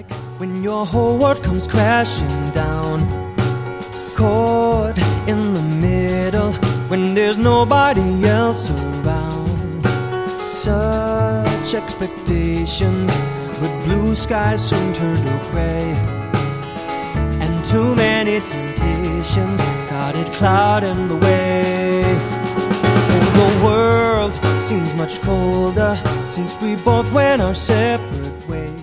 like when your whole world comes crashing down, caught in the middle when there's nobody else around. Such expectations, but blue skies soon turn to gray, and too many temptations started clouding the way. Oh, the world seems much colder since we both went our separate ways.